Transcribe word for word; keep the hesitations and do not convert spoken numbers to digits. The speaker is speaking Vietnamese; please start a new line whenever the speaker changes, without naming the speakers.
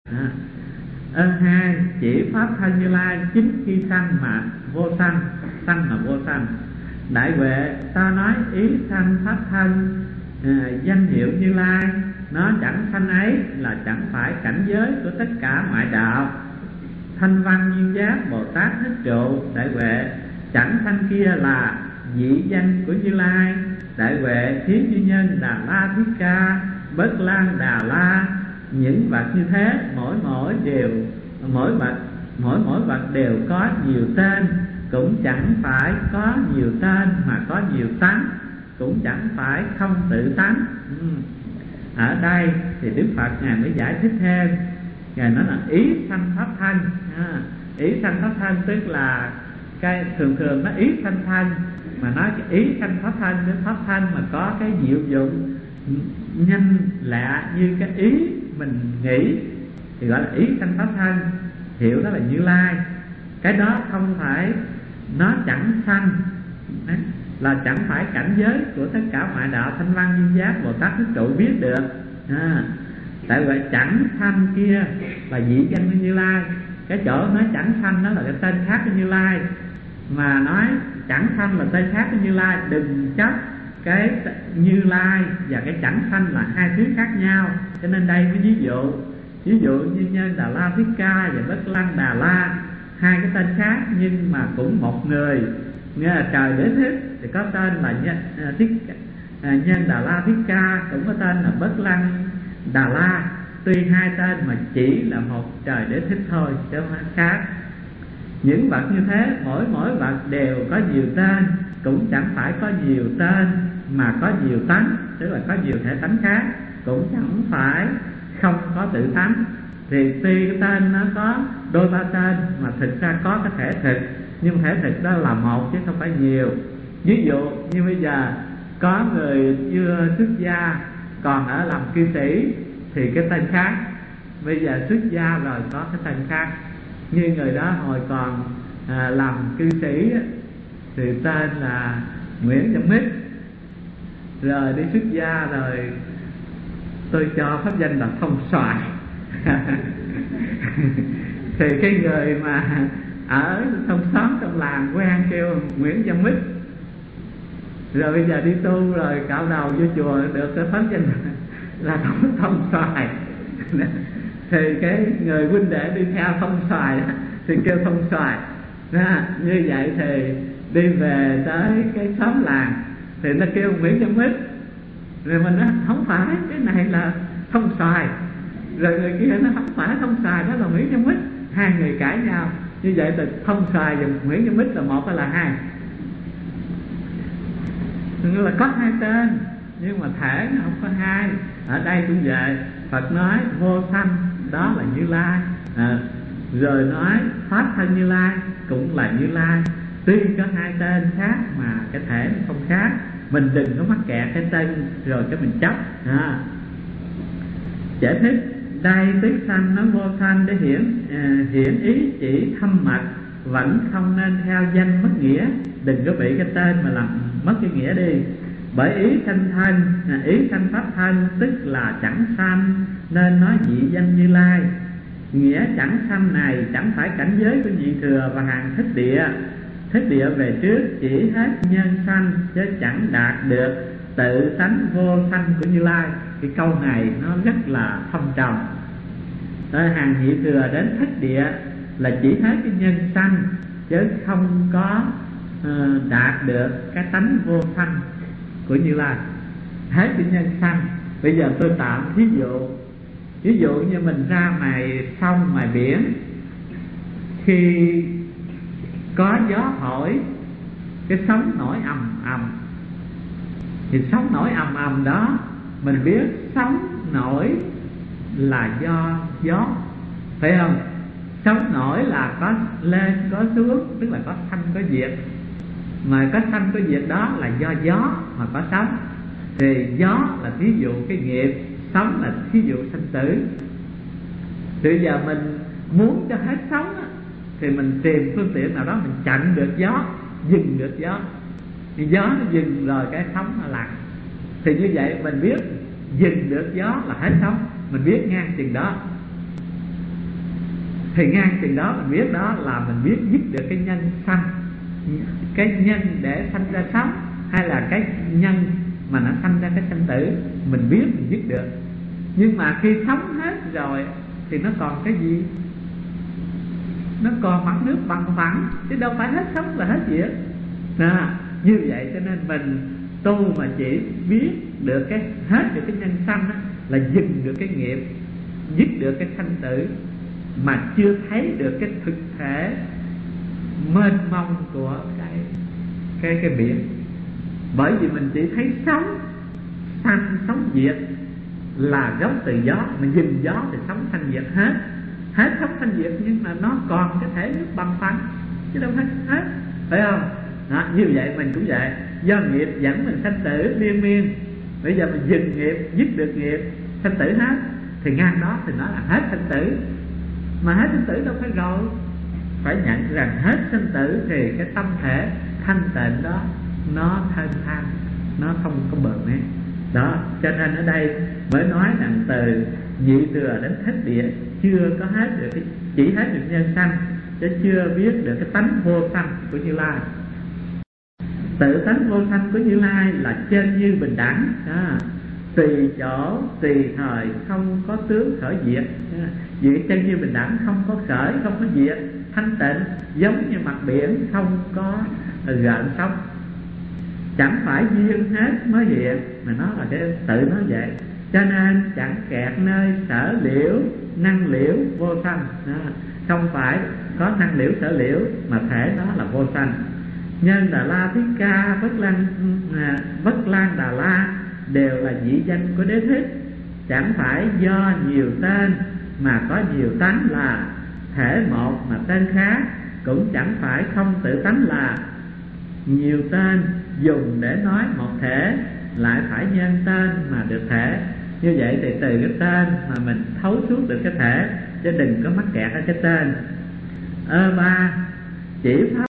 À, ơn hai, chỉ pháp thân Như Lai chính khi sanh mà vô sanh, sanh mà vô sanh. Đại huệ, ta nói ý sanh pháp thân à, danh hiệu Như Lai, nó chẳng sanh ấy là chẳng phải cảnh giới của tất cả ngoại đạo. Thanh văn duyên giác Bồ Tát Thích Trụ. Đại huệ, chẳng sanh kia là vị danh của Như Lai. Đại huệ, Thí Như Nhân Đà La Thích Ca, Bất Lan Đà La, những vật như thế mỗi mỗi đều mỗi vật mỗi mỗi vật đều có nhiều tên, cũng chẳng phải có nhiều tên mà có nhiều tánh, cũng chẳng phải không tự tánh. ừ. Ở đây thì Đức Phật ngài mới giải thích thêm, ngài nói là ý sanh pháp thân. à, ý sanh pháp thân tức là cái thường thường nó ý sanh thân, mà nói cái ý sanh pháp thân, cái pháp thân mà có cái diệu dụng nhanh lạ như cái ý mình nghĩ thì gọi là ý sanh pháp thân, hiểu đó là Như Lai. Cái đó không phải, nó chẳng sanh, là chẳng phải cảnh giới của tất cả ngoại đạo Thanh văn duyên giác Bồ Tát Thích Trụ biết được. à, Tại vậy chẳng sanh kia là vị danh của Như Lai. Cái chỗ nói chẳng sanh đó là cái tên khác của Như Lai, mà nói chẳng sanh là tên khác của Như Lai. Đừng chấp cái Như Lai và cái chẳng sanh là hai thứ khác nhau. Cho nên đây mới ví dụ, ví dụ như Nhân Đà La Thích Ca và Bất Lăng Đà La, hai cái tên khác nhưng mà cũng một người. Nghĩa là trời Đế Thích thì có tên là Nhân, à, Thích, à, Nhân Đà La Thích Ca, cũng có tên là Bất Lăng Đà La. Tuy hai tên mà chỉ là một trời Đế Thích thôi chứ không khác. Những vật như thế mỗi mỗi vật đều có nhiều tên, cũng chẳng phải có nhiều tên mà có nhiều tánh, tức là có nhiều thể tánh khác, cũng chẳng phải không có tự tánh. Thì tuy cái tên nó có đôi ba tên mà thực ra có cái thể thực, nhưng thể thực đó là một chứ không phải nhiều. Ví dụ như bây giờ có người chưa xuất gia còn ở làm cư sĩ thì cái tên khác, bây giờ xuất gia rồi có cái tên khác. Như người đó hồi còn à, làm cư sĩ thì tên là Nguyễn Văn Mít, rồi đi xuất gia rồi tôi cho pháp danh là Thông Xoài. Thì cái người mà ở trong xóm trong làng quen kêu Nguyễn Văn Mít, rồi bây giờ đi tu rồi cạo đầu vô chùa được cái pháp danh là Thông, thông Xoài. Thì cái người huynh đệ đi theo Thông Xoài đó, thì kêu Thông Xoài đó. Như vậy thì đi về tới cái xóm làng thì nó kêu Nguyễn Văn Mít, rồi mình nói không phải, cái này là Thông Xoài. Rồi người kia nó không phải Thông Xoài, đó là Nguyễn Văn Mít. Hai người cãi nhau. Như vậy thì Thông Xoài và Nguyễn Văn Mít là một hay là hai? Nên là có hai tên nhưng mà thể nó không có hai. Ở đây cũng vậy, Phật nói vô sanh đó là Như Lai, à, rồi nói pháp thân Như Lai cũng là Như Lai. Tuy có hai tên khác mà cái thể nó không khác. Mình đừng có mắc kẹt cái tên rồi cái mình chấp. à. Giải thích đây tức sanh nó vô sanh để hiển à, hiển ý chỉ thâm mật, vẫn không nên theo danh mất nghĩa. Đừng có bị cái tên mà làm mất cái nghĩa đi. Bởi ý sanh thân, à, ý sanh pháp thân tức là chẳng sanh, nên nói vị danh Như Lai. Nghĩa chẳng sanh này chẳng phải cảnh giới của nhị thừa và hàng thích địa. Thích địa về trước chỉ hết nhân sanh chứ chẳng đạt được tự tánh vô sanh của Như Lai. Cái câu này nó rất là thâm trầm. Ở hàng nhị thừa đến thích địa là chỉ hết cái nhân sanh chứ không có uh, đạt được cái tánh vô sanh của Như Lai. Hết cái nhân sanh. Bây giờ tôi tạm ví dụ, ví dụ như mình ra ngoài sông ngoài biển, khi có gió thổi cái sóng nổi ầm ầm, thì sóng nổi ầm ầm đó mình biết sóng nổi là do gió, phải không? Sóng nổi là có lên có xuống, tức là có sanh có diệt. Mà có sanh có diệt đó là do gió mà có sóng. Thì gió là thí dụ cái nghiệp, sóng là thí dụ sanh tử. Bây giờ mình muốn cho hết sóng á, thì mình tìm phương tiện nào đó mình chặn được gió, dừng được gió. Thì gió nó dừng rồi cái sóng nó lặng. Thì như vậy mình biết dừng được gió là hết sóng, mình biết ngang chừng đó. Thì ngang chừng đó mình biết đó là mình biết dứt được cái nhân sanh, cái nhân để sanh ra sống, hay là cái nhân mà nó sanh ra cái sanh tử, mình biết mình dứt được. Nhưng mà khi sống hết rồi thì nó còn cái gì? Nó còn mặt nước bằng phẳng, chứ đâu phải hết sống là hết diệt. À, như vậy cho nên mình tu mà chỉ biết được cái hết được cái nhân sanh đó, là dừng được cái nghiệp, dứt được cái sanh tử, mà chưa thấy được cái thực thể mênh mông của cái cái cái biển. Bởi vì mình chỉ thấy sống sanh sống diệt là gốc từ gió, mình dừng gió thì sống sanh diệt hết, hết sống sanh diệt, nhưng mà nó còn cái thể nước bằng phẳng chứ đâu phải hết, phải không? Đó, như vậy mình cũng vậy, do nghiệp dẫn mình sanh tử liên miên. Bây giờ mình dừng nghiệp, dứt được nghiệp, sanh tử hết, thì ngang đó thì nó là hết sanh tử. Mà hết sanh tử đâu phải rồi, phải nhận rằng hết sanh tử thì cái tâm thể thanh tịnh đó nó thênh thang, nó không có bờ mé. Đó, cho nên ở đây mới nói rằng từ nhị thừa đến thất địa chưa có hết được cái, chỉ hết được nhân sanh, chứ chưa biết được cái tánh vô sanh của Như Lai. Tự tánh vô sanh của Như Lai là trên như bình đẳng, à, tùy chỗ tùy thời, không có tướng khởi diệt. Diệt chân như bình đẳng, không có khởi, không có diệt, thanh tịnh, giống như mặt biển không có gợn sóng. Chẳng phải duyên hết mới hiện, mà nó là cái tự nó vậy. Cho nên chẳng kẹt nơi sở liễu, năng liễu vô sanh. Không phải có năng liễu sở liễu, mà thể đó là vô sanh. Nhân Đà La Thích Ca, Bất Lan, à, Bất Lan Đà La đều là vị danh của Đế Thích. Chẳng phải do nhiều tên mà có nhiều tánh là thể một mà tên khác, cũng chẳng phải không tự tánh là nhiều tên dùng để nói một thể, lại phải nhân tên mà được thể. Như vậy thì từ cái tên mà mình thấu suốt được cái thể, chứ đừng có mắc kẹt ở cái tên. Ơ ba chỉ pháp